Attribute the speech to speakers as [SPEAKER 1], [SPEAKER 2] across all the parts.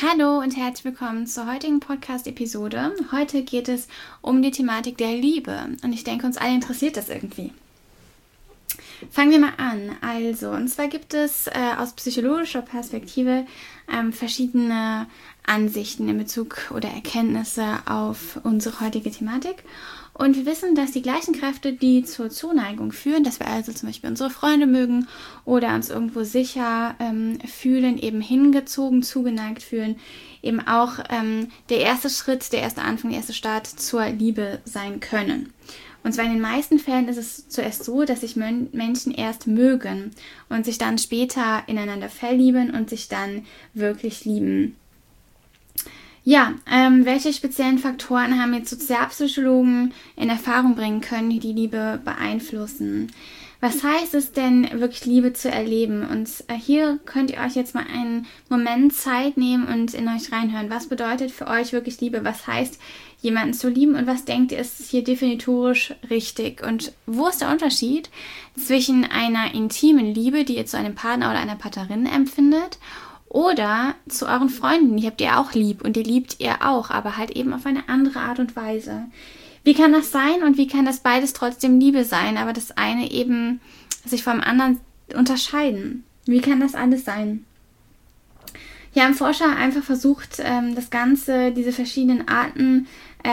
[SPEAKER 1] Hallo und herzlich willkommen zur heutigen Podcast-Episode. Heute geht es um die Thematik der Liebe und ich denke, uns alle interessiert das irgendwie. Fangen wir mal an. Und zwar gibt es aus psychologischer Perspektive verschiedene Ansichten in Bezug oder Erkenntnisse auf unsere heutige Thematik. Und wir wissen, dass die gleichen Kräfte, die zur Zuneigung führen, dass wir also zum Beispiel unsere Freunde mögen oder uns irgendwo sicher fühlen, eben hingezogen, zugeneigt fühlen, eben auch der erste Schritt, der erste Anfang, der erste Start zur Liebe sein können. Und zwar in den meisten Fällen ist es zuerst so, dass sich Menschen erst mögen und sich dann später ineinander verlieben und sich dann wirklich lieben. Ja, welche speziellen Faktoren haben jetzt Sozialpsychologen in Erfahrung bringen können, die die Liebe beeinflussen? Was heißt es denn, wirklich Liebe zu erleben? Und hier könnt ihr euch jetzt mal einen Moment Zeit nehmen und in euch reinhören. Was bedeutet für euch wirklich Liebe? Was heißt, jemanden zu lieben? Und was denkt ihr, ist hier definitorisch richtig? Und wo ist der Unterschied zwischen einer intimen Liebe, die ihr zu einem Partner oder einer Partnerin empfindet, oder zu euren Freunden, die habt ihr auch lieb und die liebt ihr auch, aber halt eben auf eine andere Art und Weise. Wie kann das sein und wie kann das beides trotzdem Liebe sein, aber das eine eben sich vom anderen unterscheiden? Wie kann das alles sein? Hier haben Forscher einfach versucht, diese verschiedenen Arten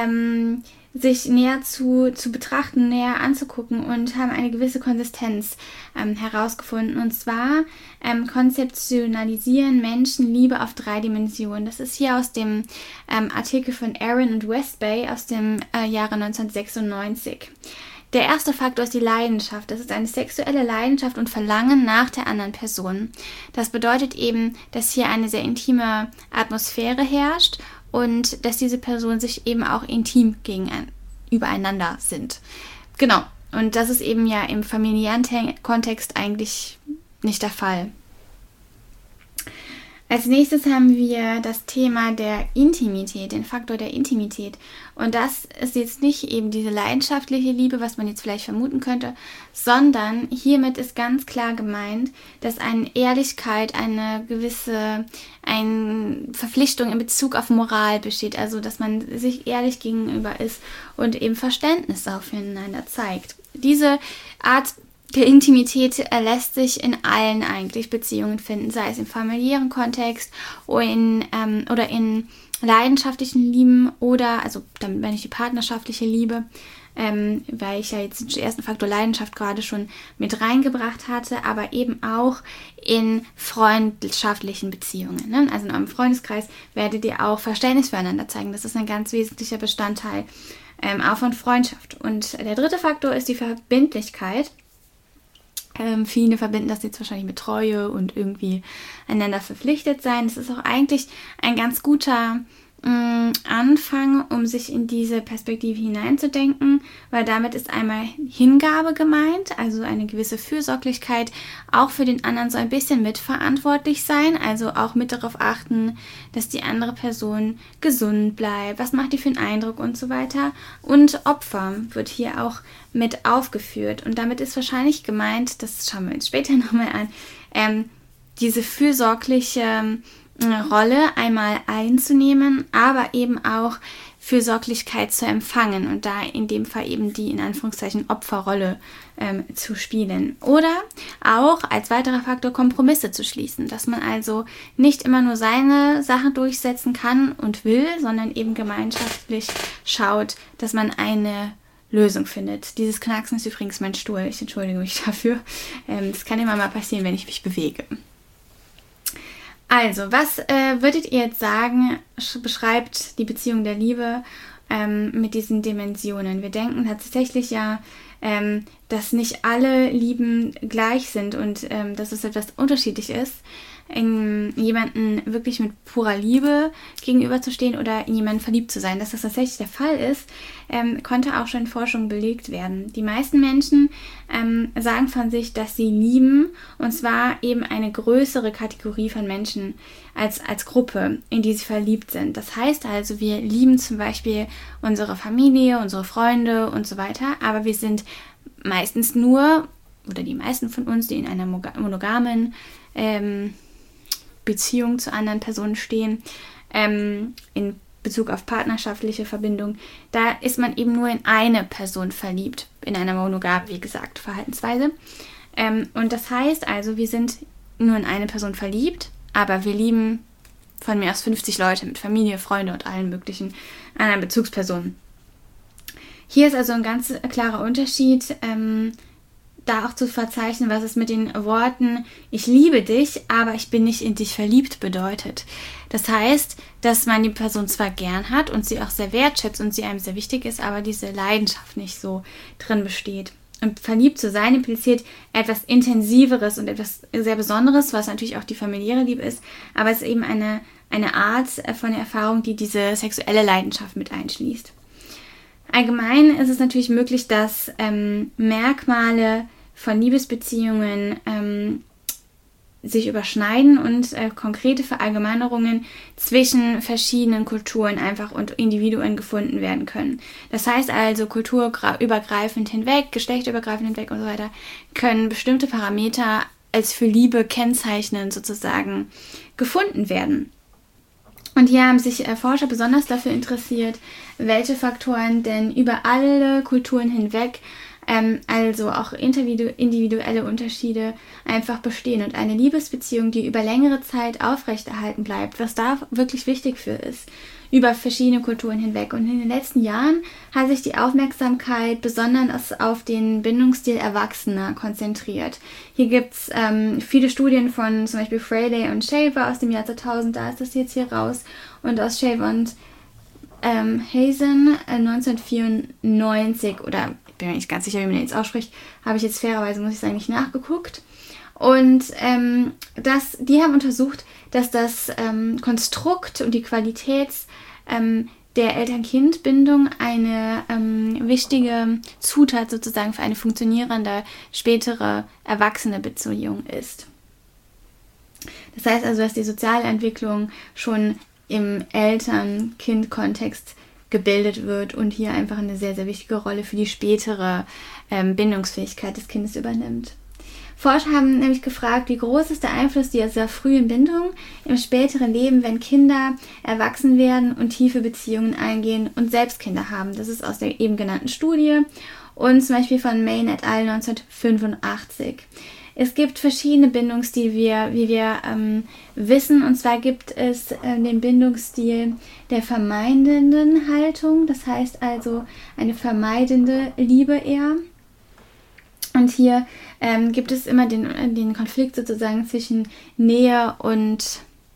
[SPEAKER 1] sich näher zu betrachten, näher anzugucken und haben eine gewisse Konsistenz herausgefunden. Und zwar konzeptionalisieren Menschen Liebe auf 3 Dimensionen. Das ist hier aus dem Artikel von Aaron und Westby aus dem Jahre 1996. Der erste Faktor ist die Leidenschaft. Das ist eine sexuelle Leidenschaft und Verlangen nach der anderen Person. Das bedeutet eben, dass hier eine sehr intime Atmosphäre herrscht und dass diese Personen sich eben auch intim übereinander sind. Genau. Und das ist eben ja im familiären Kontext eigentlich nicht der Fall. Als nächstes haben wir das Thema der Intimität, den Faktor der Intimität. Und das ist jetzt nicht eben diese leidenschaftliche Liebe, was man jetzt vielleicht vermuten könnte, sondern hiermit ist ganz klar gemeint, dass eine Ehrlichkeit, eine Verpflichtung in Bezug auf Moral besteht. Also, dass man sich ehrlich gegenüber ist und eben Verständnis auch füreinander zeigt. Diese Art der Intimität lässt sich in allen eigentlich Beziehungen finden, sei es im familiären Kontext oder in leidenschaftlichen Lieben oder, also damit meine ich die partnerschaftliche Liebe, weil ich ja jetzt den ersten Faktor Leidenschaft gerade schon mit reingebracht hatte, aber eben auch in freundschaftlichen Beziehungen. Ne? Also in eurem Freundeskreis werdet ihr auch Verständnis füreinander zeigen. Das ist ein ganz wesentlicher Bestandteil auch von Freundschaft. Und der dritte Faktor ist die Verbindlichkeit. Viele verbinden das jetzt wahrscheinlich mit Treue und irgendwie einander verpflichtet sein. Das ist auch eigentlich ein ganz guter Anfang, um sich in diese Perspektive hineinzudenken, weil damit ist einmal Hingabe gemeint, also eine gewisse Fürsorglichkeit, auch für den anderen so ein bisschen mitverantwortlich sein, also auch mit darauf achten, dass die andere Person gesund bleibt, was macht die für einen Eindruck und so weiter. Und Opfer wird hier auch mit aufgeführt und damit ist wahrscheinlich gemeint, das schauen wir uns später nochmal an, diese fürsorgliche Rolle einmal einzunehmen, aber eben auch Fürsorglichkeit zu empfangen und da in dem Fall eben die in Anführungszeichen Opferrolle zu spielen. Oder auch als weiterer Faktor Kompromisse zu schließen, dass man also nicht immer nur seine Sachen durchsetzen kann und will, sondern eben gemeinschaftlich schaut, dass man eine Lösung findet. Dieses Knacksen ist übrigens mein Stuhl, ich entschuldige mich dafür. Das kann immer mal passieren, wenn ich mich bewege. Also, was würdet ihr jetzt sagen, beschreibt die Beziehung der Liebe mit diesen Dimensionen? Wir denken tatsächlich ja, dass nicht alle Lieben gleich sind und dass es etwas unterschiedlich ist, jemanden wirklich mit purer Liebe gegenüberzustehen oder in jemanden verliebt zu sein. Dass das tatsächlich der Fall ist, konnte auch schon in Forschung belegt werden. Die meisten Menschen sagen von sich, dass sie lieben, und zwar eben eine größere Kategorie von Menschen als Gruppe, in die sie verliebt sind. Das heißt also, wir lieben zum Beispiel unsere Familie, unsere Freunde und so weiter, aber wir sind meistens nur, oder die meisten von uns, die in einer monogamen Beziehung zu anderen Personen stehen, in Bezug auf partnerschaftliche Verbindung, da ist man eben nur in eine Person verliebt, in einer monogamen, wie gesagt, Verhaltensweise. Und das heißt also, wir sind nur in eine Person verliebt, aber wir lieben von mir aus 50 Leute mit Familie, Freunde und allen möglichen anderen Bezugspersonen. Hier ist also ein ganz klarer Unterschied, da auch zu verzeichnen, was es mit den Worten "ich liebe dich, aber ich bin nicht in dich verliebt" bedeutet. Das heißt, dass man die Person zwar gern hat und sie auch sehr wertschätzt und sie einem sehr wichtig ist, aber diese Leidenschaft nicht so drin besteht. Und verliebt zu sein impliziert etwas Intensiveres und etwas sehr Besonderes, was natürlich auch die familiäre Liebe ist, aber es ist eben eine Art von Erfahrung, die diese sexuelle Leidenschaft mit einschließt. Allgemein ist es natürlich möglich, dass Merkmale von Liebesbeziehungen sich überschneiden und konkrete Verallgemeinerungen zwischen verschiedenen Kulturen einfach und Individuen gefunden werden können. Das heißt also, kulturübergreifend hinweg, geschlechterübergreifend hinweg und so weiter, können bestimmte Parameter als für Liebe kennzeichnend sozusagen gefunden werden. Und hier haben sich Forscher besonders dafür interessiert, welche Faktoren denn über alle Kulturen hinweg, also auch individuelle Unterschiede einfach bestehen. Und eine Liebesbeziehung, die über längere Zeit aufrechterhalten bleibt, was da wirklich wichtig für ist, über verschiedene Kulturen hinweg. Und in den letzten Jahren hat sich die Aufmerksamkeit besonders auf den Bindungsstil Erwachsener konzentriert. Hier gibt es viele Studien von zum Beispiel Fraley und Shaver aus dem Jahr 2000, da ist das jetzt hier raus, und aus Shaver und Hazen 1994, oder ich bin mir nicht ganz sicher, wie man jetzt ausspricht, habe ich jetzt fairerweise, muss ich sagen, nicht nachgeguckt. Und die haben untersucht, dass das Konstrukt und die Qualität der Eltern-Kind-Bindung eine wichtige Zutat sozusagen für eine funktionierende spätere erwachsene Beziehung ist. Das heißt also, dass die soziale Entwicklung schon im Eltern-Kind-Kontext gebildet wird und hier einfach eine sehr, sehr wichtige Rolle für die spätere Bindungsfähigkeit des Kindes übernimmt. Forscher haben nämlich gefragt, wie groß ist der Einfluss dieser frühen Bindung im späteren Leben, wenn Kinder erwachsen werden und tiefe Beziehungen eingehen und selbst Kinder haben. Das ist aus der eben genannten Studie und zum Beispiel von Main et al. 1985. Es gibt verschiedene Bindungsstile, wie wir wissen, und zwar gibt es den Bindungsstil der vermeidenden Haltung, das heißt also eine vermeidende Liebe eher. Und hier gibt es immer den Konflikt sozusagen zwischen Nähe und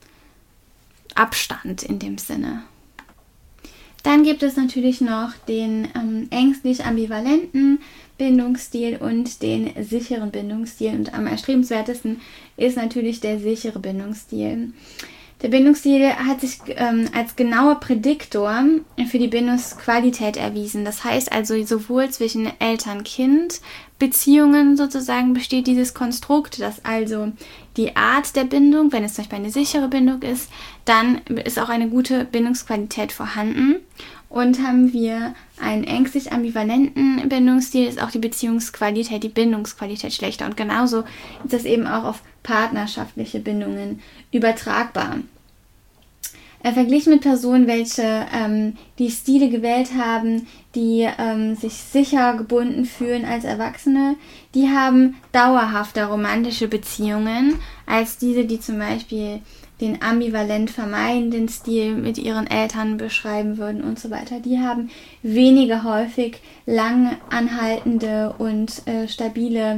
[SPEAKER 1] Abstand in dem Sinne. Dann gibt es natürlich noch den ängstlich ambivalenten Bindungsstil und den sicheren Bindungsstil. Und am erstrebenswertesten ist natürlich der sichere Bindungsstil. Der Bindungsstil hat sich als genauer Prädiktor für die Bindungsqualität erwiesen. Das heißt also, sowohl zwischen Eltern-Kind-Beziehungen sozusagen besteht dieses Konstrukt, dass also die Art der Bindung, wenn es zum Beispiel eine sichere Bindung ist, dann ist auch eine gute Bindungsqualität vorhanden. Und haben wir einen ängstlich ambivalenten Bindungsstil, ist auch die Beziehungsqualität, die Bindungsqualität schlechter. Und genauso ist das eben auch auf partnerschaftliche Bindungen übertragbar. Verglichen mit Personen, welche die Stile gewählt haben, die sich sicher gebunden fühlen als Erwachsene, die haben dauerhafter romantische Beziehungen als diese, die zum Beispiel den ambivalent vermeidenden Stil mit ihren Eltern beschreiben würden und so weiter. Die haben weniger häufig lang anhaltende und stabile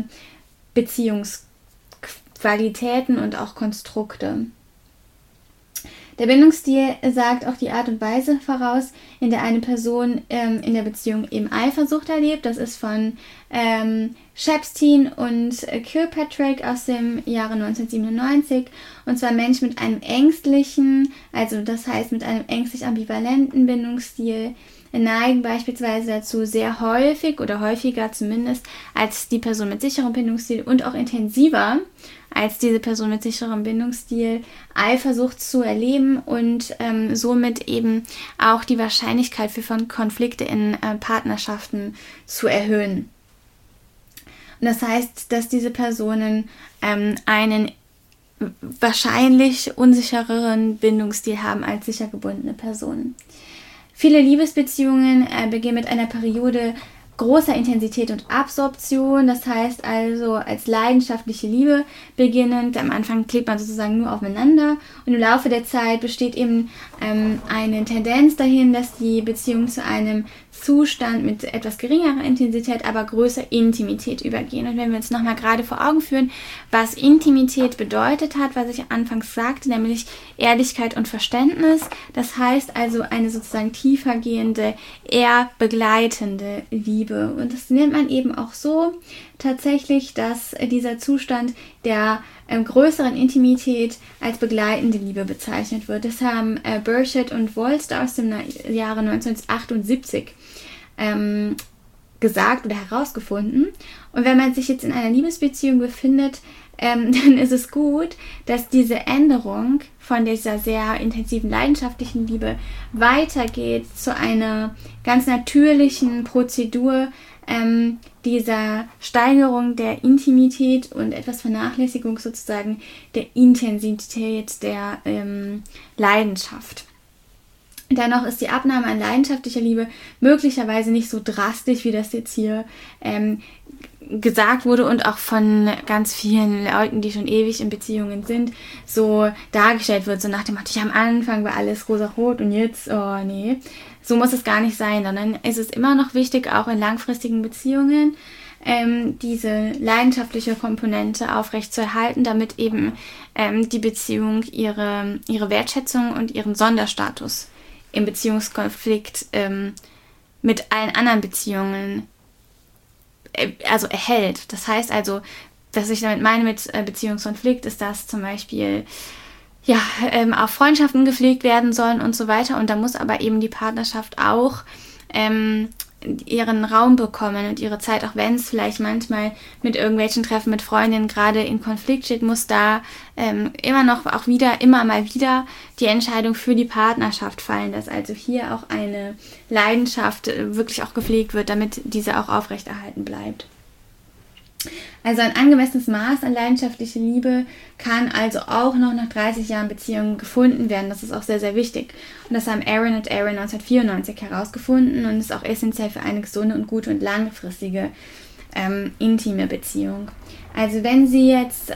[SPEAKER 1] Beziehungsqualitäten und auch Konstrukte. Der Bindungsstil sagt auch die Art und Weise voraus, in der eine Person in der Beziehung eben Eifersucht erlebt. Das ist von Shepstein und Kilpatrick aus dem Jahre 1997. Und zwar Menschen mit einem ängstlichen, also das heißt mit einem ängstlich ambivalenten Bindungsstil, neigen beispielsweise dazu, sehr häufig oder häufiger zumindest als die Person mit sicherem Bindungsstil und auch intensiver als diese Person mit sicherem Bindungsstil Eifersucht zu erleben und somit eben auch die Wahrscheinlichkeit für Konflikte in Partnerschaften zu erhöhen. Und das heißt, dass diese Personen einen wahrscheinlich unsichereren Bindungsstil haben als sicher gebundene Personen. Viele Liebesbeziehungen beginnen mit einer Periode großer Intensität und Absorption, das heißt also als leidenschaftliche Liebe beginnend. Am Anfang klebt man sozusagen nur aufeinander und im Laufe der Zeit besteht eben eine Tendenz dahin, dass die Beziehung zu einem Zustand mit etwas geringerer Intensität, aber größer Intimität übergehen. Und wenn wir uns nochmal gerade vor Augen führen, was Intimität bedeutet hat, was ich anfangs sagte, nämlich Ehrlichkeit und Verständnis, das heißt also eine sozusagen tiefergehende, eher begleitende Liebe. Und das nennt man eben auch so tatsächlich, dass dieser Zustand der größeren Intimität als begleitende Liebe bezeichnet wird. Das haben Burchett und Wolster aus dem Jahre 1978 gesagt oder herausgefunden. Und wenn man sich jetzt in einer Liebesbeziehung befindet, dann ist es gut, dass diese Änderung von dieser sehr intensiven, leidenschaftlichen Liebe weitergeht zu einer ganz natürlichen Prozedur dieser Steigerung der Intimität und etwas Vernachlässigung sozusagen der Intensität der Leidenschaft. Dennoch ist die Abnahme an leidenschaftlicher Liebe möglicherweise nicht so drastisch, wie das jetzt hier gesagt wurde und auch von ganz vielen Leuten, die schon ewig in Beziehungen sind, so dargestellt wird, so nach dem Motto, ja, am Anfang war alles rosa-rot und jetzt, oh nee, so muss es gar nicht sein, sondern ist es immer noch wichtig, auch in langfristigen Beziehungen diese leidenschaftliche Komponente aufrechtzuerhalten, damit eben die Beziehung ihre Wertschätzung und ihren Sonderstatus im Beziehungskonflikt mit allen anderen Beziehungen also erhält. Das heißt also, was ich damit meine mit Beziehungskonflikt, ist, dass zum Beispiel auch Freundschaften gepflegt werden sollen und so weiter. Und da muss aber eben die Partnerschaft auch ihren Raum bekommen und ihre Zeit, auch wenn es vielleicht manchmal mit irgendwelchen Treffen mit Freundinnen gerade in Konflikt steht, muss da immer mal wieder die Entscheidung für die Partnerschaft fallen, dass also hier auch eine Leidenschaft wirklich auch gepflegt wird, damit diese auch aufrechterhalten bleibt. Also ein angemessenes Maß an leidenschaftlicher Liebe kann also auch noch nach 30 Jahren Beziehung gefunden werden. Das ist auch sehr, sehr wichtig. Und das haben Aaron und Aaron 1994 herausgefunden und ist auch essentiell für eine gesunde und gute und langfristige intime Beziehung. Also wenn Sie jetzt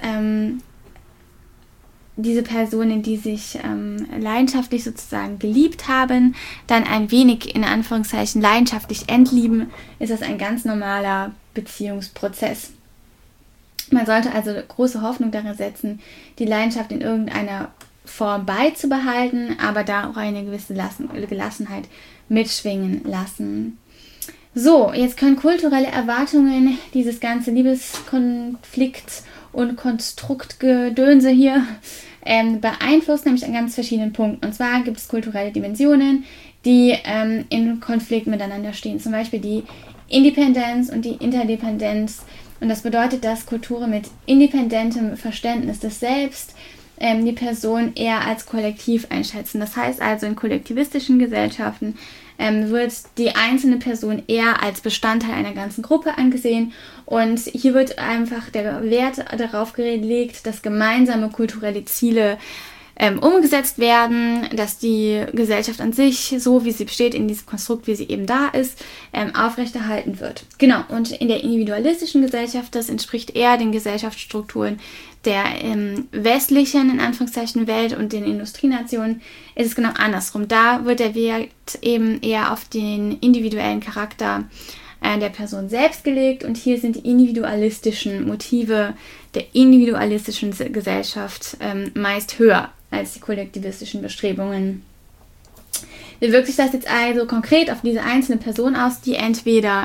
[SPEAKER 1] diese Personen, die sich leidenschaftlich sozusagen geliebt haben, dann ein wenig in Anführungszeichen leidenschaftlich entlieben, ist das ein ganz normaler Beziehungsprozess. Man sollte also große Hoffnung darin setzen, die Leidenschaft in irgendeiner Form beizubehalten, aber da auch eine gewisse Gelassenheit mitschwingen lassen. So, jetzt können kulturelle Erwartungen dieses ganze Liebeskonflikt und Konstruktgedönse hier beeinflussen, nämlich an ganz verschiedenen Punkten. Und zwar gibt es kulturelle Dimensionen, die in Konflikt miteinander stehen. Zum Beispiel die Independenz und die Interdependenz. Und das bedeutet, dass Kulturen mit independentem Verständnis des Selbst die Person eher als kollektiv einschätzen. Das heißt also, in kollektivistischen Gesellschaften wird die einzelne Person eher als Bestandteil einer ganzen Gruppe angesehen. Und hier wird einfach der Wert darauf gelegt, dass gemeinsame kulturelle Ziele umgesetzt werden, dass die Gesellschaft an sich, so wie sie besteht, in diesem Konstrukt, wie sie eben da ist, aufrechterhalten wird. Genau, und in der individualistischen Gesellschaft, das entspricht eher den Gesellschaftsstrukturen der westlichen, in Anführungszeichen, Welt und den Industrienationen, ist es genau andersrum. Da wird der Wert eben eher auf den individuellen Charakter der Person selbst gelegt und hier sind die individualistischen Motive der individualistischen Gesellschaft meist höher als die kollektivistischen Bestrebungen. Wie wirkt sich das jetzt also konkret auf diese einzelne Person aus, die entweder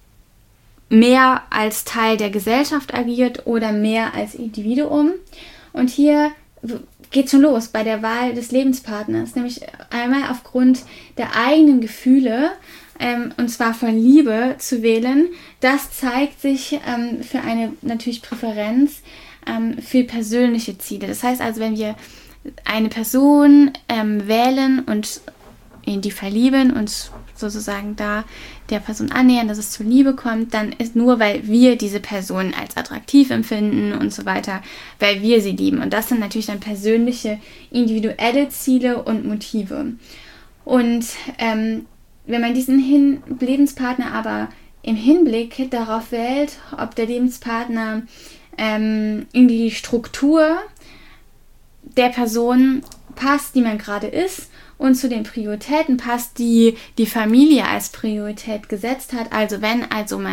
[SPEAKER 1] mehr als Teil der Gesellschaft agiert oder mehr als Individuum? Und hier geht schon los bei der Wahl des Lebenspartners, nämlich einmal aufgrund der eigenen Gefühle, und zwar von Liebe zu wählen. Das zeigt sich für eine natürlich Präferenz für persönliche Ziele. Das heißt also, wenn wir eine Person wählen und in die verlieben und sozusagen da der Person annähern, dass es zur Liebe kommt, dann ist nur, weil wir diese Person als attraktiv empfinden und so weiter, weil wir sie lieben. Und das sind natürlich dann persönliche, individuelle Ziele und Motive. Und wenn man diesen Lebenspartner aber im Hinblick darauf wählt, ob der Lebenspartner in die Struktur der Person passt, die man gerade ist, und zu den Prioritäten passt, die die Familie als Priorität gesetzt hat. Also wenn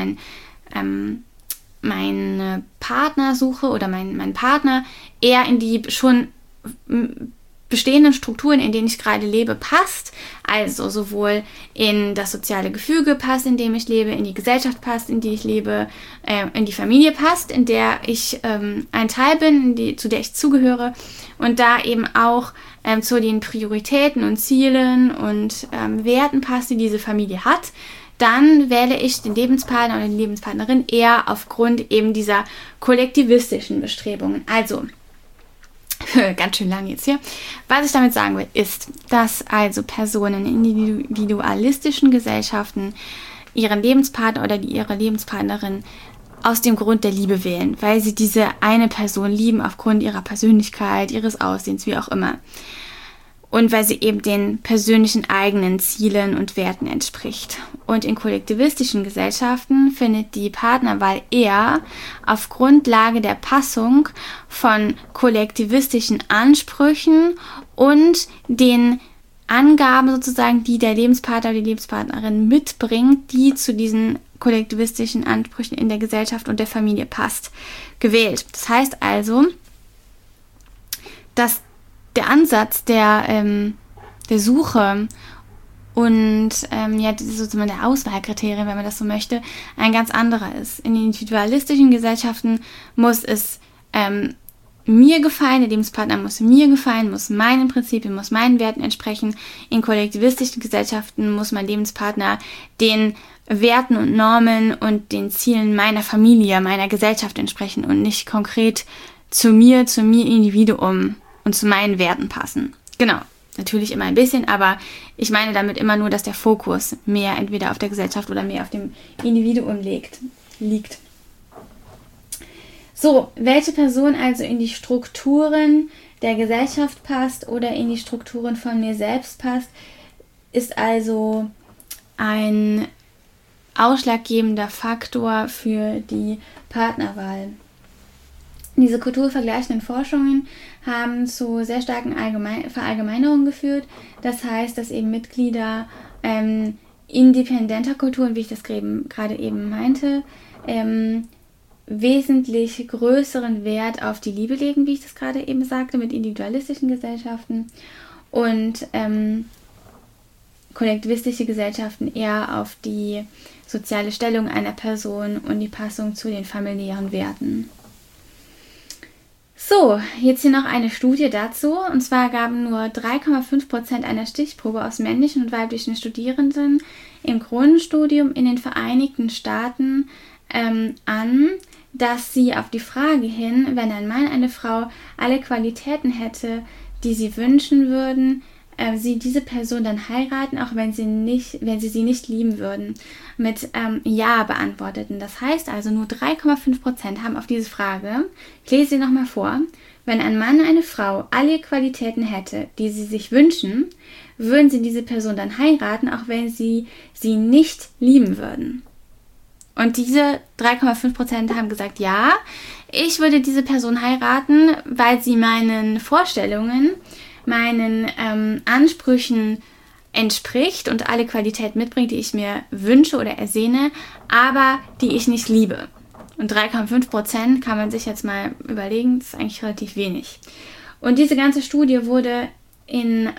[SPEAKER 1] meine Partnersuche oder mein Partner eher in die schon bestehenden Strukturen, in denen ich gerade lebe, passt, also sowohl in das soziale Gefüge passt, in dem ich lebe, in die Gesellschaft passt, in die ich lebe, in die Familie passt, in der ich ein Teil bin, zu der ich zugehöre, und da eben auch zu den Prioritäten und Zielen und Werten passt, die diese Familie hat, dann wähle ich den Lebenspartner oder die Lebenspartnerin eher aufgrund eben dieser kollektivistischen Bestrebungen. Also, ganz schön lang jetzt hier. Was ich damit sagen will, ist, dass also Personen in individualistischen Gesellschaften ihren Lebenspartner oder ihre Lebenspartnerin aus dem Grund der Liebe wählen, weil sie diese eine Person lieben aufgrund ihrer Persönlichkeit, ihres Aussehens, wie auch immer. Und weil sie eben den persönlichen eigenen Zielen und Werten entspricht. Und in kollektivistischen Gesellschaften findet die Partnerwahl eher auf Grundlage der Passung von kollektivistischen Ansprüchen und den Angaben sozusagen, die der Lebenspartner oder die Lebenspartnerin mitbringt, die zu diesen kollektivistischen Ansprüchen in der Gesellschaft und der Familie passt, gewählt. Das heißt also, dass der Ansatz der Suche und sozusagen der Auswahlkriterien, wenn man das so möchte, ein ganz anderer ist. In individualistischen Gesellschaften muss es mir gefallen, der Lebenspartner muss mir gefallen, muss meinen Prinzipien, muss meinen Werten entsprechen. In kollektivistischen Gesellschaften muss mein Lebenspartner den Werten und Normen und den Zielen meiner Familie, meiner Gesellschaft entsprechen und nicht konkret zu mir Individuum und zu meinen Werten passen. Genau, natürlich immer ein bisschen, aber ich meine damit immer nur, dass der Fokus mehr entweder auf der Gesellschaft oder mehr auf dem Individuum liegt. So, welche Person also in die Strukturen der Gesellschaft passt oder in die Strukturen von mir selbst passt, ist also ein ausschlaggebender Faktor für die Partnerwahl. Diese kulturvergleichenden Forschungen haben zu sehr starken Verallgemeinerungen geführt. Das heißt, dass eben Mitglieder independenter Kulturen, wie ich das gerade eben meinte, wesentlich größeren Wert auf die Liebe legen, wie ich das gerade eben sagte, mit individualistischen Gesellschaften, und kollektivistische Gesellschaften eher auf die soziale Stellung einer Person und die Passung zu den familiären Werten. So, jetzt hier noch eine Studie dazu. Und zwar gaben nur 3,5% einer Stichprobe aus männlichen und weiblichen Studierenden im Grundstudium in den Vereinigten Staaten an, dass sie auf die Frage hin, wenn ein Mann, eine Frau alle Qualitäten hätte, die sie wünschen würden, sie diese Person dann heiraten, auch wenn sie sie nicht lieben würden, mit Ja beantworteten. Das heißt also, nur 3,5% haben auf diese Frage, ich lese sie nochmal vor, wenn ein Mann, eine Frau alle Qualitäten hätte, die sie sich wünschen, würden sie diese Person dann heiraten, auch wenn sie nicht lieben würden. Und diese 3,5% haben gesagt, ja, ich würde diese Person heiraten, weil sie meinen Vorstellungen, meinen Ansprüchen entspricht und alle Qualitäten mitbringt, die ich mir wünsche oder ersehne, aber die ich nicht liebe. Und 3,5% kann man sich jetzt mal überlegen, das ist eigentlich relativ wenig. Und diese ganze Studie wurde in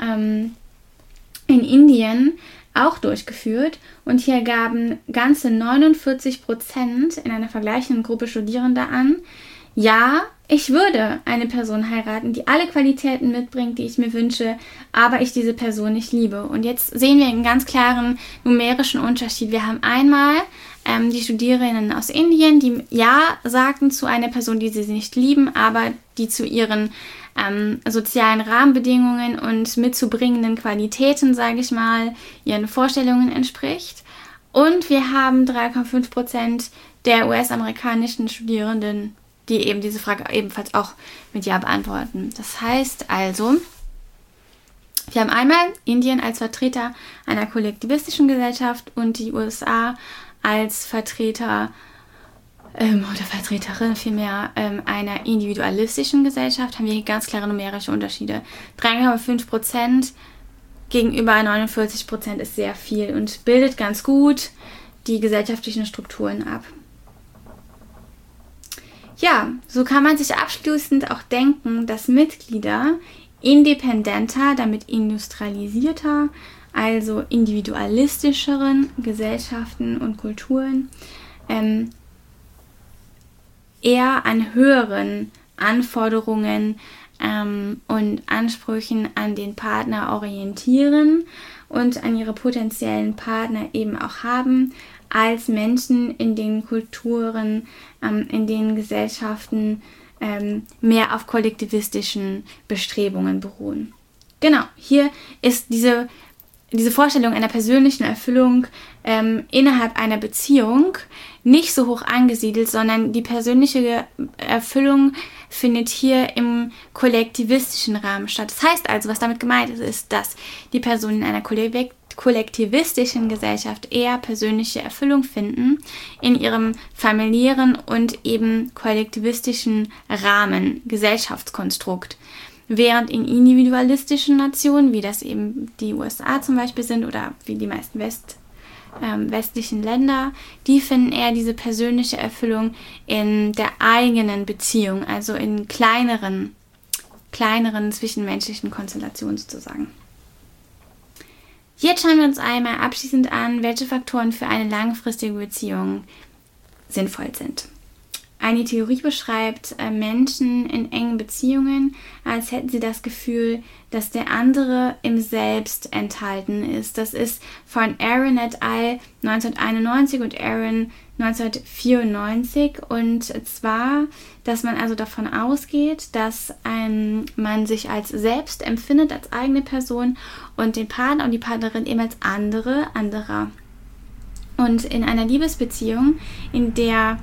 [SPEAKER 1] Indien auch durchgeführt, und hier gaben ganze 49% in einer vergleichenden Gruppe Studierender an, ja, ich würde eine Person heiraten, die alle Qualitäten mitbringt, die ich mir wünsche, aber ich diese Person nicht liebe. Und jetzt sehen wir einen ganz klaren numerischen Unterschied. Wir haben einmal die Studierenden aus Indien, die ja sagten zu einer Person, die sie nicht lieben, aber die zu ihren sozialen Rahmenbedingungen und mitzubringenden Qualitäten, sage ich mal, ihren Vorstellungen entspricht. Und wir haben 3,5% der US-amerikanischen Studierenden, die eben diese Frage ebenfalls auch mit Ja beantworten. Das heißt also, wir haben einmal Indien als Vertreter einer kollektivistischen Gesellschaft und die USA als Vertreter oder Vertreterin vielmehr einer individualistischen Gesellschaft. Haben wir hier ganz klare numerische Unterschiede. 3,5% gegenüber 49% ist sehr viel und bildet ganz gut die gesellschaftlichen Strukturen ab. Ja, so kann man sich abschließend auch denken, dass Mitglieder independenter, damit industrialisierter, also individualistischeren Gesellschaften und Kulturen eher an höheren Anforderungen und Ansprüchen an den Partner orientieren und an ihre potenziellen Partner eben auch haben, als Menschen in den Kulturen, in den Gesellschaften mehr auf kollektivistischen Bestrebungen beruhen. Genau, hier ist diese Vorstellung einer persönlichen Erfüllung innerhalb einer Beziehung nicht so hoch angesiedelt, sondern die persönliche Erfüllung findet hier im kollektivistischen Rahmen statt. Das heißt also, was damit gemeint ist, dass die Personen in einer kollektivistischen Gesellschaft eher persönliche Erfüllung finden in ihrem familiären und eben kollektivistischen Rahmen, Gesellschaftskonstrukt. Während in individualistischen Nationen, wie das eben die USA zum Beispiel sind oder wie die meisten westlichen Länder, die finden eher diese persönliche Erfüllung in der eigenen Beziehung, also in kleineren zwischenmenschlichen Konstellationen sozusagen. Jetzt schauen wir uns einmal abschließend an, welche Faktoren für eine langfristige Beziehung sinnvoll sind. Eine Theorie beschreibt Menschen in engen Beziehungen, als hätten sie das Gefühl, dass der andere im Selbst enthalten ist. Das ist von Aaron et al. 1991 und Aaron 1994. Und zwar, dass man also davon ausgeht, dass man sich als selbst empfindet, als eigene Person und den Partner und die Partnerin eben als anderer. Und in einer Liebesbeziehung, in der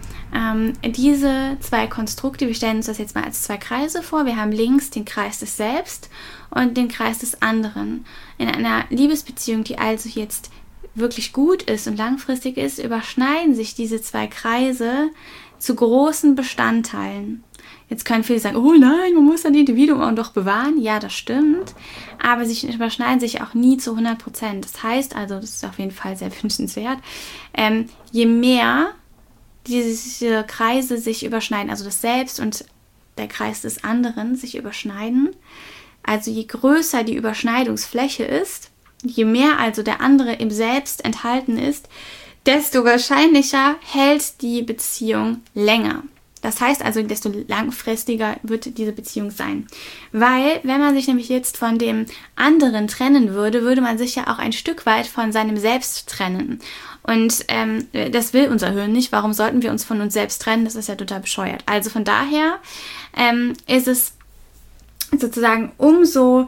[SPEAKER 1] diese zwei Konstrukte, wir stellen uns das jetzt mal als zwei Kreise vor, wir haben links den Kreis des Selbst und den Kreis des anderen. In einer Liebesbeziehung, die also jetzt wirklich gut ist und langfristig ist, überschneiden sich diese zwei Kreise zu großen Bestandteilen. Jetzt können viele sagen, oh nein, man muss ein Individuum doch bewahren. Ja, das stimmt, aber sie überschneiden sich auch nie zu 100%. Das heißt also, das ist auf jeden Fall sehr wünschenswert, je mehr diese Kreise sich überschneiden, also das Selbst und der Kreis des anderen sich überschneiden, also je größer die Überschneidungsfläche ist, je mehr also der andere im Selbst enthalten ist, desto wahrscheinlicher hält die Beziehung länger. Das heißt also, desto langfristiger wird diese Beziehung sein. Weil, wenn man sich nämlich jetzt von dem anderen trennen würde, würde man sich ja auch ein Stück weit von seinem Selbst trennen. Und das will unser Hirn nicht. Warum sollten wir uns von uns selbst trennen? Das ist ja total bescheuert. Also von daher ist es sozusagen umso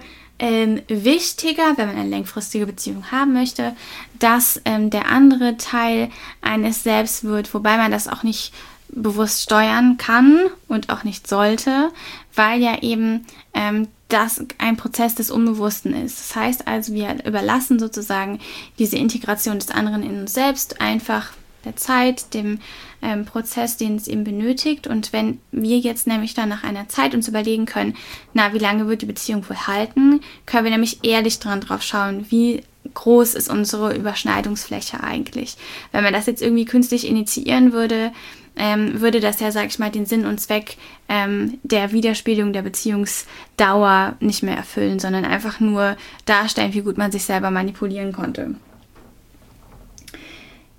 [SPEAKER 1] wichtiger, wenn man eine langfristige Beziehung haben möchte, dass der andere Teil eines Selbst wird, wobei man das auch nicht bewusst steuern kann und auch nicht sollte, weil ja eben das ein Prozess des Unbewussten ist. Das heißt also, wir überlassen sozusagen diese Integration des anderen in uns selbst einfach der Zeit, dem Prozess, den es eben benötigt. Und wenn wir jetzt nämlich dann nach einer Zeit uns überlegen können, wie lange wird die Beziehung wohl halten, können wir nämlich ehrlich drauf schauen, wie groß ist unsere Überschneidungsfläche eigentlich. Wenn man das jetzt irgendwie künstlich initiieren würde, würde das ja, sag ich mal, den Sinn und Zweck der Widerspiegelung der Beziehungsdauer nicht mehr erfüllen, sondern einfach nur darstellen, wie gut man sich selber manipulieren konnte.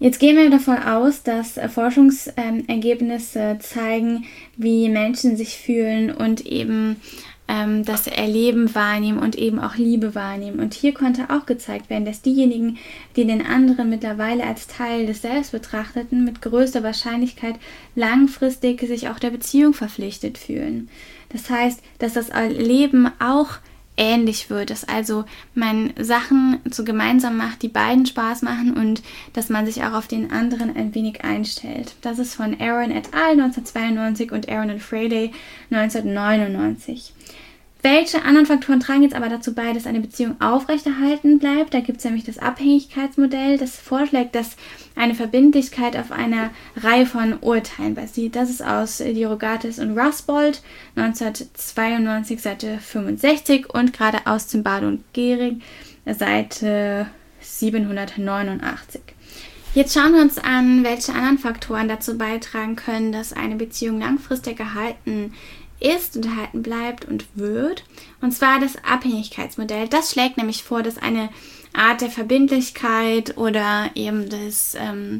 [SPEAKER 1] Jetzt gehen wir davon aus, dass Forschungsergebnisse zeigen, wie Menschen sich fühlen und eben das Erleben wahrnehmen und eben auch Liebe wahrnehmen. Und hier konnte auch gezeigt werden, dass diejenigen, die den anderen mittlerweile als Teil des Selbst betrachteten, mit größter Wahrscheinlichkeit langfristig sich auch der Beziehung verpflichtet fühlen. Das heißt, dass das Leben auch ähnlich wird, dass also man Sachen so gemeinsam macht, die beiden Spaß machen und dass man sich auch auf den anderen ein wenig einstellt. Das ist von Aaron et al. 1992 und Aaron und Fraley 1999. Welche anderen Faktoren tragen jetzt aber dazu bei, dass eine Beziehung aufrechterhalten bleibt? Da gibt es nämlich das Abhängigkeitsmodell, das vorschlägt, dass eine Verbindlichkeit auf einer Reihe von Urteilen basiert. Das ist aus Diogatis und Rusbold 1992, Seite 65 und gerade aus Zimbardo und Gehring, Seite 789. Jetzt schauen wir uns an, welche anderen Faktoren dazu beitragen können, dass eine Beziehung langfristig erhalten ist und erhalten bleibt und wird. Und zwar das Abhängigkeitsmodell. Das schlägt nämlich vor, dass eine Art der Verbindlichkeit oder eben des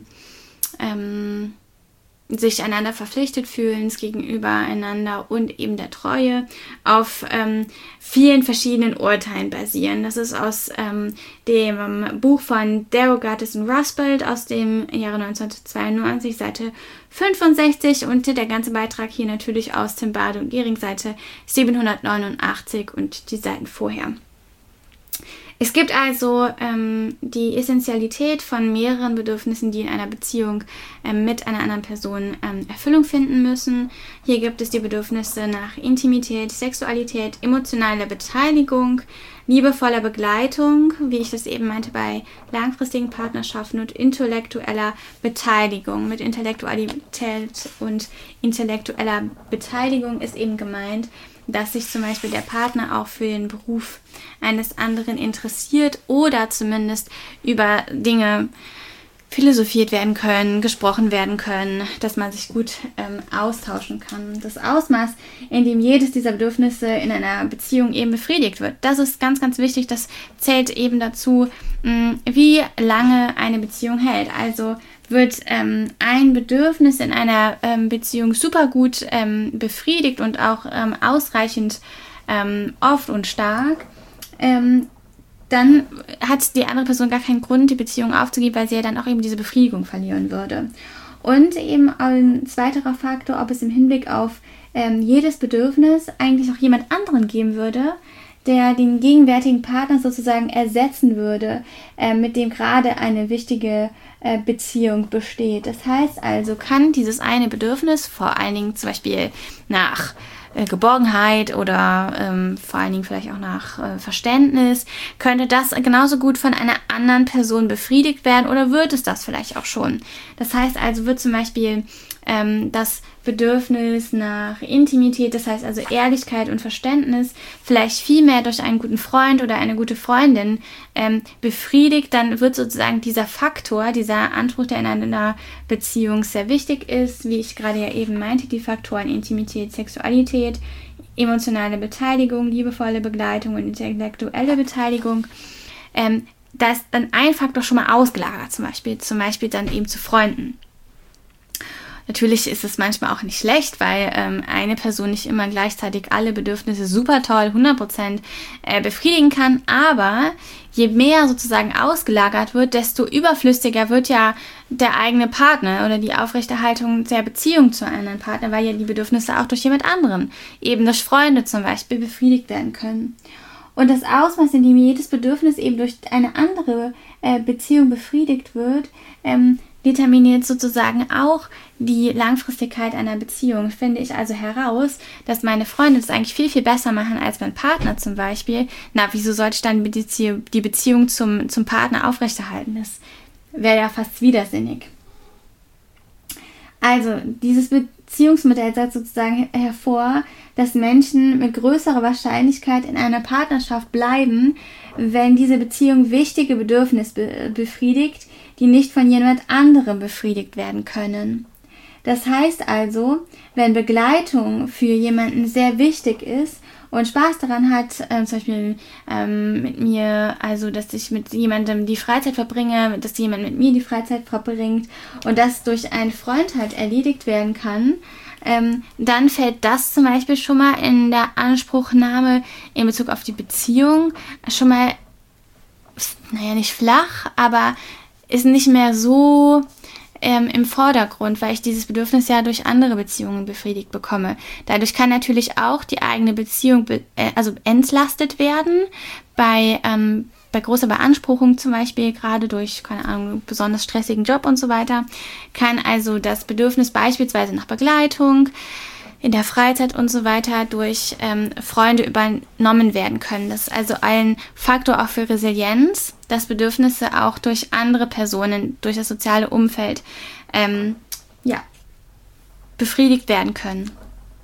[SPEAKER 1] sich einander verpflichtet fühlens gegenüber einander und eben der Treue auf vielen verschiedenen Urteilen basieren. Das ist aus dem Buch von Diogatis und Rusbold aus dem Jahre 1992, Seite 65 und der ganze Beitrag hier natürlich aus Zimbardo und Gehring, Seite 789 und die Seiten vorher. Es gibt also die Essentialität von mehreren Bedürfnissen, die in einer Beziehung mit einer anderen Person Erfüllung finden müssen. Hier gibt es die Bedürfnisse nach Intimität, Sexualität, emotionaler Beteiligung, liebevoller Begleitung, wie ich das eben meinte bei langfristigen Partnerschaften, und intellektueller Beteiligung. Mit Intellektualität und intellektueller Beteiligung ist eben gemeint, dass sich zum Beispiel der Partner auch für den Beruf eines anderen interessiert oder zumindest über Dinge philosophiert werden können, gesprochen werden können, dass man sich gut austauschen kann. Das Ausmaß, in dem jedes dieser Bedürfnisse in einer Beziehung eben befriedigt wird, das ist ganz, ganz wichtig. Das zählt eben dazu, wie lange eine Beziehung hält. Also wird ein Bedürfnis in einer Beziehung super gut befriedigt und auch ausreichend oft und stark, dann hat die andere Person gar keinen Grund, die Beziehung aufzugeben, weil sie ja dann auch eben diese Befriedigung verlieren würde. Und eben ein zweiterer Faktor, ob es im Hinblick auf jedes Bedürfnis eigentlich auch jemand anderen geben würde, der den gegenwärtigen Partner sozusagen ersetzen würde, mit dem gerade eine wichtige Beziehung besteht. Das heißt also, kann dieses eine Bedürfnis, vor allen Dingen zum Beispiel nach Geborgenheit oder vor allen Dingen vielleicht auch nach Verständnis, könnte das genauso gut von einer anderen Person befriedigt werden oder wird es das vielleicht auch schon. Das heißt also, wird zum Beispiel das Bedürfnis nach Intimität, das heißt also Ehrlichkeit und Verständnis, vielleicht viel mehr durch einen guten Freund oder eine gute Freundin befriedigt, dann wird sozusagen dieser Faktor, dieser Anspruch, der in einer Beziehung sehr wichtig ist, wie ich gerade ja eben meinte, die Faktoren Intimität, Sexualität, emotionale Beteiligung, liebevolle Begleitung und intellektuelle Beteiligung, da ist dann ein Faktor schon mal ausgelagert, zum Beispiel dann eben zu Freunden. Natürlich ist es manchmal auch nicht schlecht, weil eine Person nicht immer gleichzeitig alle Bedürfnisse super toll, 100% befriedigen kann, aber je mehr sozusagen ausgelagert wird, desto überflüssiger wird ja der eigene Partner oder die Aufrechterhaltung der Beziehung zu einem anderen Partner, weil ja die Bedürfnisse auch durch jemand anderen, eben durch Freunde zum Beispiel, befriedigt werden können. Und das Ausmaß, in dem jedes Bedürfnis eben durch eine andere Beziehung befriedigt wird, determiniert sozusagen auch die Langfristigkeit einer Beziehung. Finde ich also heraus, dass meine Freunde das eigentlich viel, viel besser machen als mein Partner zum Beispiel. Na, wieso sollte ich dann die Beziehung zum Partner aufrechterhalten? Das wäre ja fast widersinnig. Also, dieses Beziehungsmodell setzt sozusagen hervor, dass Menschen mit größerer Wahrscheinlichkeit in einer Partnerschaft bleiben, wenn diese Beziehung wichtige Bedürfnisse befriedigt, die nicht von jemand anderem befriedigt werden können. Das heißt also, wenn Begleitung für jemanden sehr wichtig ist und Spaß daran hat, zum Beispiel mit mir, also dass ich mit jemandem die Freizeit verbringe, dass jemand mit mir die Freizeit verbringt und das durch einen Freund halt erledigt werden kann, dann fällt das zum Beispiel schon mal in der Anspruchnahme in Bezug auf die Beziehung schon mal, naja, nicht flach, aber ist nicht mehr so im Vordergrund, weil ich dieses Bedürfnis ja durch andere Beziehungen befriedigt bekomme. Dadurch kann natürlich auch die eigene Beziehung entlastet werden, bei großer Beanspruchung zum Beispiel, gerade durch, keine Ahnung, besonders stressigen Job und so weiter, kann also das Bedürfnis beispielsweise nach Begleitung in der Freizeit und so weiter durch Freunde übernommen werden können. Das ist also ein Faktor auch für Resilienz, dass Bedürfnisse auch durch andere Personen, durch das soziale Umfeld befriedigt werden können.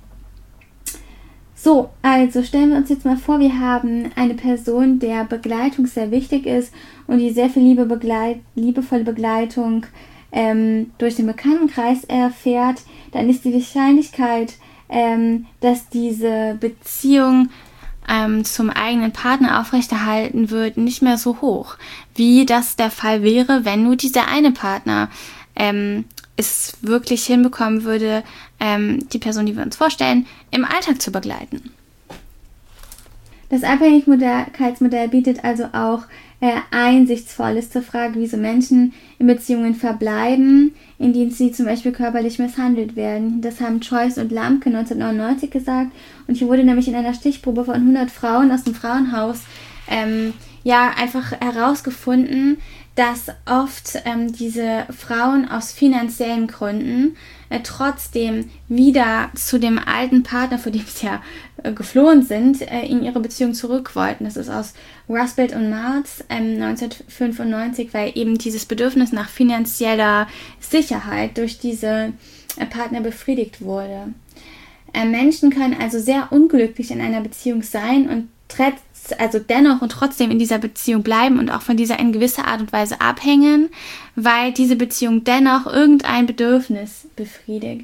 [SPEAKER 1] So, also stellen wir uns jetzt mal vor, wir haben eine Person, der Begleitung sehr wichtig ist und die sehr viel liebevolle Begleitung durch den Bekanntenkreis erfährt, dann ist die Wahrscheinlichkeit, dass diese Beziehung zum eigenen Partner aufrechterhalten wird, nicht mehr so hoch, wie das der Fall wäre, wenn nur dieser eine Partner es wirklich hinbekommen würde, die Person, die wir uns vorstellen, im Alltag zu begleiten. Das Abhängigkeitsmodell bietet also auch Einsichtsvolles zur Frage, wieso Menschen in Beziehungen verbleiben, in denen sie zum Beispiel körperlich misshandelt werden. Das haben Joyce und Lamke 1999 gesagt. Und hier wurde nämlich in einer Stichprobe von 100 Frauen aus dem Frauenhaus einfach herausgefunden, dass oft diese Frauen aus finanziellen Gründen trotzdem wieder zu dem alten Partner, vor dem sie ja geflohen sind, in ihre Beziehung zurück wollten. Das ist aus Rusbelt und Marz 1995, weil eben dieses Bedürfnis nach finanzieller Sicherheit durch diese Partner befriedigt wurde. Menschen können also sehr unglücklich in einer Beziehung sein und dennoch und trotzdem in dieser Beziehung bleiben und auch von dieser in gewisser Art und Weise abhängen, weil diese Beziehung dennoch irgendein Bedürfnis befriedigt.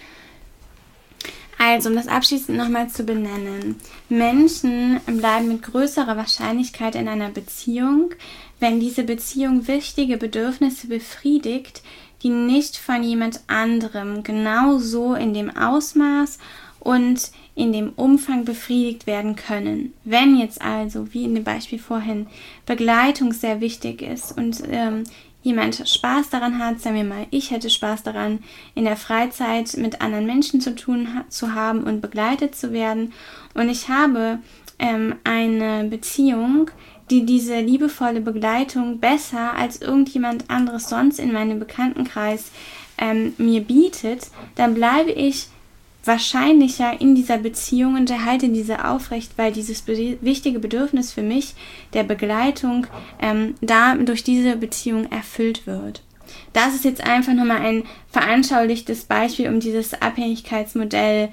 [SPEAKER 1] Also, um das abschließend nochmal zu benennen. Menschen bleiben mit größerer Wahrscheinlichkeit in einer Beziehung, wenn diese Beziehung wichtige Bedürfnisse befriedigt, die nicht von jemand anderem genauso in dem Ausmaß und in dem Umfang befriedigt werden können. Wenn jetzt also, wie in dem Beispiel vorhin, Begleitung sehr wichtig ist und jemand Spaß daran hat, sagen wir mal, ich hätte Spaß daran, in der Freizeit mit anderen Menschen zu tun zu haben und begleitet zu werden und ich habe eine Beziehung, die diese liebevolle Begleitung besser als irgendjemand anderes sonst in meinem Bekanntenkreis mir bietet, dann bleibe ich wahrscheinlicher in dieser Beziehung und erhalte diese aufrecht, weil dieses wichtige Bedürfnis für mich der Begleitung durch diese Beziehung erfüllt wird. Das ist jetzt einfach nochmal ein veranschaulichtes Beispiel, um dieses Abhängigkeitsmodell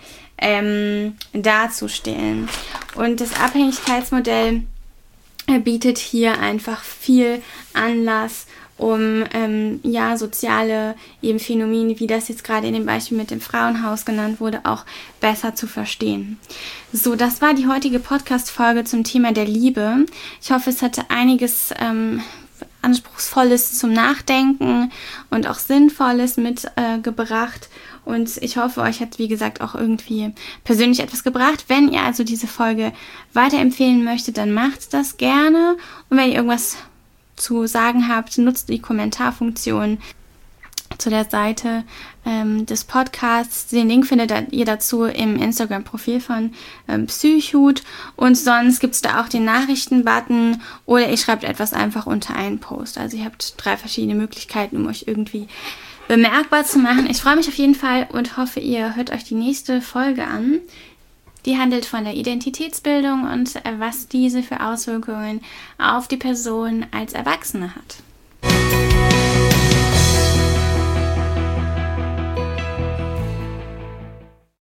[SPEAKER 1] darzustellen. Und das Abhängigkeitsmodell bietet hier einfach viel Anlass, um soziale Phänomene, wie das jetzt gerade in dem Beispiel mit dem Frauenhaus genannt wurde, auch besser zu verstehen. So, das war die heutige Podcast-Folge zum Thema der Liebe. Ich hoffe, es hatte einiges Anspruchsvolles zum Nachdenken und auch Sinnvolles mitgebracht. Und ich hoffe, euch hat, wie gesagt, auch irgendwie persönlich etwas gebracht. Wenn ihr also diese Folge weiterempfehlen möchtet, dann macht das gerne. Und wenn ihr irgendwas zu sagen habt, nutzt die Kommentarfunktion zu der Seite des Podcasts. Den Link findet ihr dazu im Instagram-Profil von Psychhut und sonst gibt es da auch den Nachrichten-Button oder ihr schreibt etwas einfach unter einen Post. Also ihr habt 3 verschiedene Möglichkeiten, um euch irgendwie bemerkbar zu machen. Ich freue mich auf jeden Fall und hoffe, ihr hört euch die nächste Folge an. Die handelt von der Identitätsbildung und was diese für Auswirkungen auf die Person als Erwachsene hat.